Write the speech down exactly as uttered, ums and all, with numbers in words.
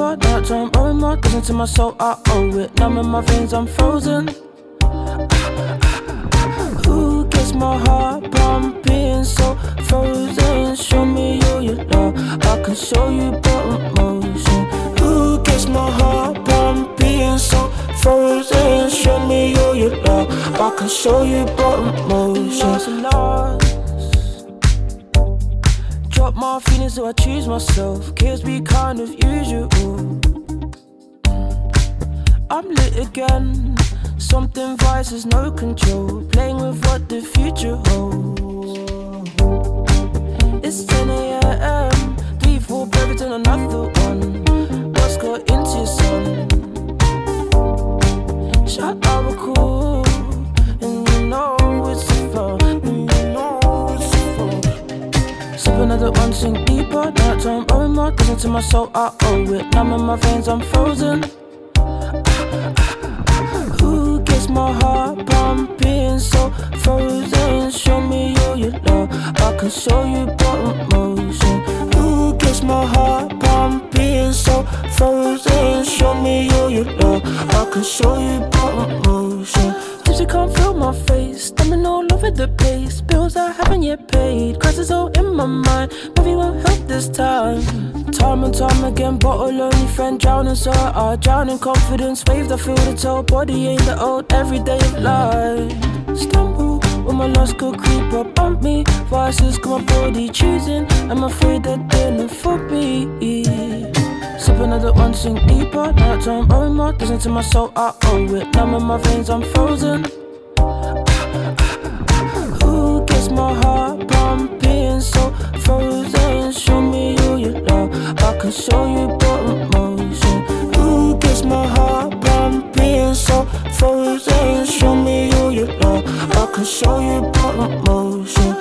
deeper. Nighttime, oh more, listen to my soul, I owe it. Numb in my veins, I'm frozen. Who gets my heart pumping so frozen? Show me all your love, I can show you bottom motion. Who gets my heart pumping so frozen? Show me all your love, I can show you bottom motion. Lost. Drop my feelings so I choose myself. Kills be kind of usual. I'm lit again. Something vices no control. Playing with what the future holds. It's ten a.m. Three, four breaths and another one. What's got into your son? Shut up, we're cool. And you know it's fun. And you know it's fun. Sip another one, sink deeper. Nighttime, oh more. Listen to my soul, I owe it. Numb in my veins, I'm frozen. Who gets my heart pumping so frozen? Show me all your love, I can show you bottom motion. Who gets my heart pumping so frozen? Show me all your love, I can show you bottom motion. Tipsy can't feel my face, stumbling all over the place. Bills I haven't yet paid, crisis all in my mind. Maybe won't help this time. Time and time again, bottle only friend drowning, so I drown in confidence. Waves, I feel the toll, body ain't the old everyday of life. Stumble when my lust could creep up on me. Vices got my body choosing, I'm afraid that they're not for me. Sip another one, sink deeper. Nighttime, oh more, listen to my soul, I owe it. Numb in my veins, I'm frozen. Who gets my heart pumping so frozen? Show me all your love, I can show you bottom motion. Who gets my heart pumping so frozen? Show me all your love, I can show you bottom motion.